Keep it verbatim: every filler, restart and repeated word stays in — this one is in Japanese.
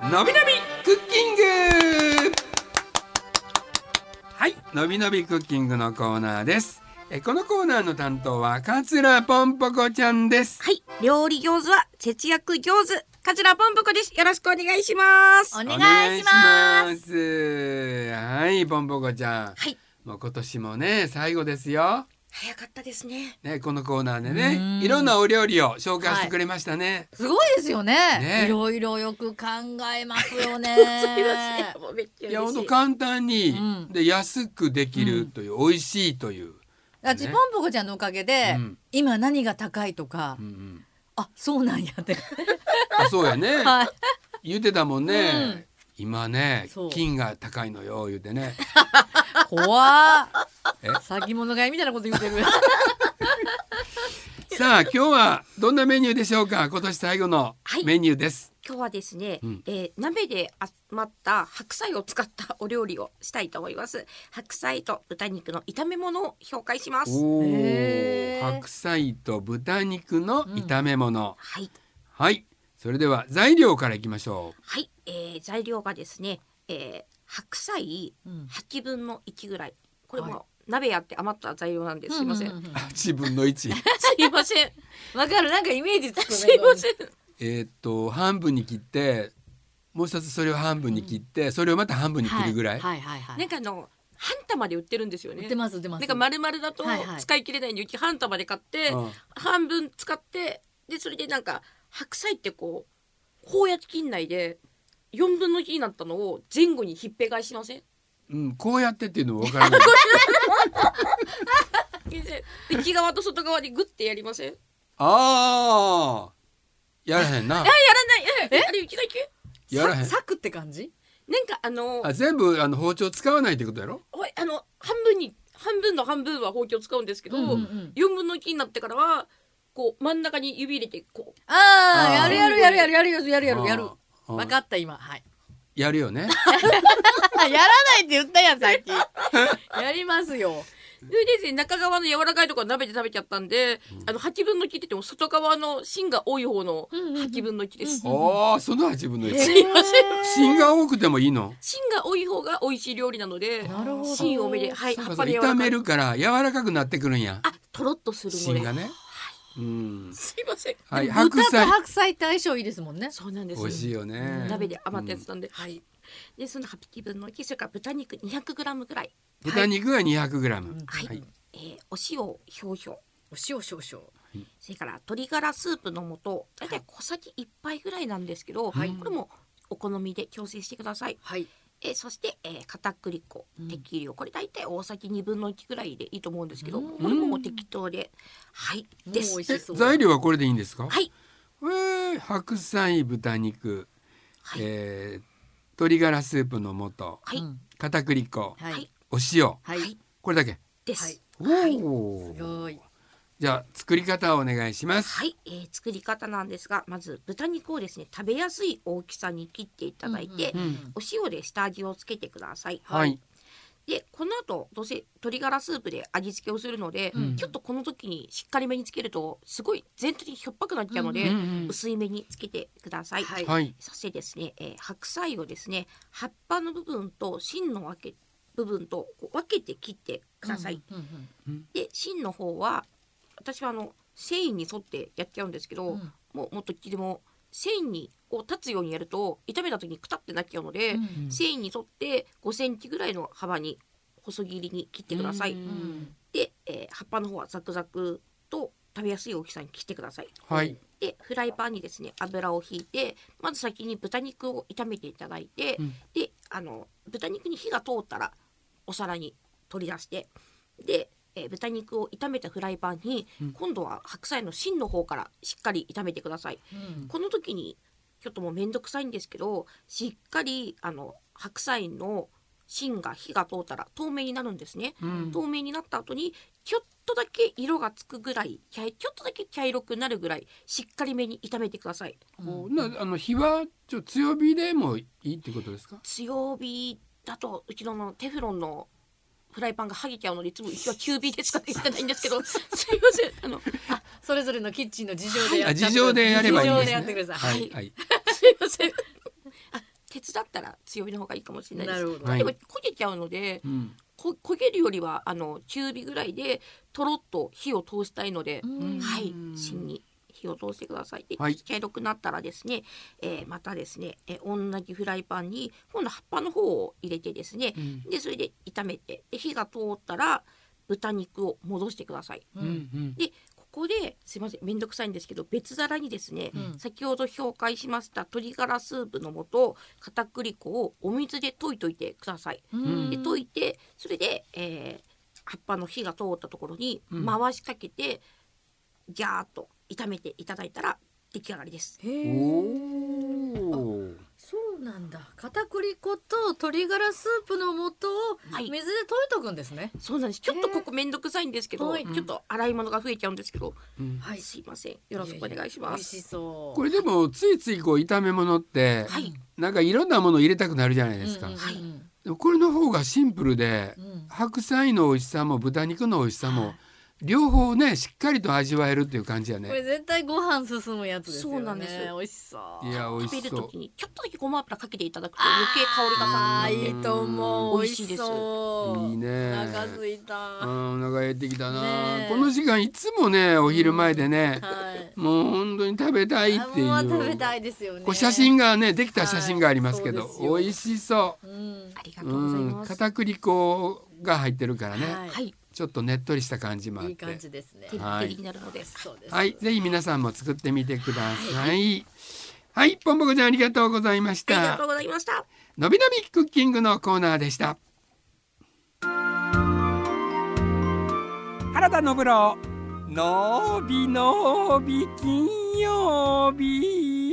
のびのびクッキング。はい、のびのびクッキングのコーナーです。えこのコーナーの担当は桂ぽんぽこちゃんです。 はい、料理上手は節約上手、桂ぽんぽこです。よろしくお願いします。 お願いします。 はい、ぽんぽこちゃん、 はい、 もう今年もね最後ですよ。 早かったですね。 ね、このコーナーでねいろんなお料理を紹介してくれましたね、 はい、すごいですよ ね, ねいろいろよく考えますよね。 もうめっちゃ嬉しい。 いや、ほんと簡単に、うん、で安くできるという、うん、美味しいという、 私、ね、ぽんぽこちゃんのおかげで、うん、今何が高いとか、うんうん、あ、そうなんやってあ、そうやね、 はい、 言ってたもんね、うん、今ね金が高いのよ言うてね怖っ先物買いみたいなこと言ってるさあ今日はどんなメニューでしょうか。今年最後のメニューです、 はい、今日はですね、うん、えー、鍋で余った白菜を使ったお料理をしたいと思います。白菜と豚肉の炒め物を紹介します。 おー、白菜と豚肉の炒め物、うん、 はい、 はい、それでは材料からいきましょう。 はい、えー、材料がですね、えー、白菜はちぶんのいちぐらい、これも、はい、鍋やって余った材料なんです。すいません。 はちぶんのいち。 すいません。 わかる、なんかイメージつくね。 すいません。 えー、っと半分に切って、もう一つそれを半分に切って、うん、それをまた半分に切るぐらい。 はいはいはいはい、 なんかあの半玉で売ってるんですよね。 売ってます売ってます。 なんか丸々だと使い切れないんで、うち半玉で買って、はいはい、半分使って、でそれでなんか白菜ってこうこうやって切んないでよんぶんのいちになったのを前後にひっぺ返しません？ うん、こうやってっていうのもわからない。 内側と外側でグッてやりません？ ああ、やらへんな。 あ、やらない。え、あれうちだけ？ やらへん。 サクって感じ？ なんかあのー、 あ、全部あの包丁使わないってことやろ？ おい、あの半分に半分の半分は包丁使うんですけど、うんうん、よんぶんのいちになってからはこう真ん中に指入れてこう。 ああ、やるやるやるやるやるやるやるやるやる。分かった今。はい。 やるよね。 やらないって言ったやんさっき。やりますよ。 それですね、中側の柔らかいところ鍋で食べちゃったんで、うん、あのはちぶんのいちって言っても外側の芯が多い方のはちぶんのいちです。 ああ、そのはちぶんのいち。 すいません。 芯が多くてもいいの？ 芯が多い方が美味しい料理なので、 なるほど、 芯多めで、はい、 葉っぱで炒めるから柔らかくなってくるんや。 あ、とろっとするので。 芯がね。はい、 うん、すいません。 はい、 白菜。豚と白菜って相性いいですもんね。 そうなんです。 美味しいよね。 鍋で余ったやつなんで、うん、はい。でそのはちぶんのいち、それから豚肉 にひゃくグラム ぐらい。 豚肉が にひゃくグラム。 はい。はい、えー、お塩少々。 お塩少々。 はい、それから鶏ガラスープの素、だいたい小さじいっぱいぐらいなんですけど、はい、これもお好みで調整してください。はい。えー、そして、えー、片栗粉、適量、これだいたい大さじにぶんのいちぐらいでいいと思うんですけど、これも適当で、はいです。 材料はこれでいいんですか？ はい。 えー、白菜、豚肉、はい、えー、鶏ガラスープの素、はい、片栗粉、はい、お塩、はい、これだけです。 はい、おー、すごい。じゃあ作り方をお願いします。 はい、えー、作り方なんですが、まず豚肉をですね食べやすい大きさに切っていただいて、うんうんうん、お塩で下味をつけてください。はい。でこの後どうせ鶏ガラスープで味付けをするので、うん、ちょっとこの時にしっかりめにつけるとすごい全体にしょっぱくなっちゃうので、うんうんうん、薄いめにつけてください。はい。そしてですね、えー、白菜をですね葉っぱの部分と芯の分け部分とこう分けて切ってください。うんうんうん、で芯の方は私はあの繊維に沿ってやっちゃうんですけど、うん、もうもっときでも繊維にこう立つようにやると炒めた時にくたってなっちゃうので、うんうん、繊維に沿ってごセンチぐらいの幅に細切りに切ってください。うん、で、えー、葉っぱの方はザクザクと食べやすい大きさに切ってください。はい、でフライパンにですね油を引いてまず先に豚肉を炒めていただいて、うん、であの豚肉に火が通ったらお皿に取り出してでえー、豚肉を炒めたフライパンに、うん、今度は白菜の芯の方からしっかり炒めてください。うん、この時にちょっともうめんどくさいんですけどしっかりあの白菜の芯が火が通ったら透明になるんですね。うん、透明になった後にちょっとだけ色がつくぐらいちょっとだけ茶色くなるぐらいしっかりめに炒めてください。 うん、なあの火はちょ強火でもいいってことですか？ 強火だとうちののテフロンのフライパンが剥げちゃうのでいつもうちはキュービーでしかできてないんですけどすいませんあのあそれぞれのキッチンの事情でやっ事情でやればいいんですね。 事情でやってください。 はい、はい、 すいません。あ鉄だったら強火の方がいいかもしれないです。 なるほど。 でも焦げちゃうので、うん、こ焦げるよりはあの中火ぐらいでとろっと火を通したいので、はい、芯に火を通してください。で、はい、茶色くなったらですね、えー、またですね、えー、同じフライパンに今度葉っぱの方を入れてですね、うん、でそれで炒めて、で火が通ったら豚肉を戻してください。うん、でここですいません、めんどくさいんですけど、別皿にですね、うん、先ほど紹介しました鶏ガラスープの素、片栗粉をお水で溶いといてください。うん、で溶いて、それで、えー、葉っぱの火が通ったところに回しかけて、うん、ギャーッと炒めていただいたら出来上がりです。 へー、そうなんだ。片栗粉と鶏ガラスープの素を水で溶いとくんですね。はい、 そうなんです。ちょっとここめんどくさいんですけど、ちょっと洗い物が増えちゃうんですけど、うん、はい、すいません、よろしくお願いします。 美味しそう。 これでもついついこう炒め物って、はい、なんかいろんなもの入れたくなるじゃないですか。うんうんうん、でもこれの方がシンプルで、うん、白菜の美味しさも豚肉の美味しさも、はい、両方ねしっかりと味わえるっていう感じやね。 これ絶対ご飯進むやつですよね。 そうなんです。 美味しそう。 いや美味しそう。 食べる時にちょっとだけごま油かけていただくと余計香りがあーいいと思う。 美味しいです。 いいね。 お腹すいた。 うん、お腹減ってきたな。この時間いつもねお昼前でね、うんはい、もう本当に食べたいっていう。 もう食べたいですよね。 こう写真がねできた写真がありますけど、はい、美味しそう。 うん、ありがとうございます。 うん、片栗粉が入ってるからね。 はい。 ちょっとねっとりした感じもあって、 いい感じですね。 はい、になるのです。 はい、ぜひ皆さんも作ってみてください。はい、はい、ぽんぽこちゃんありがとうございました。 ありがとうございました。 のびのびクッキングのコーナーでした。原田のぶろのびのび金曜日。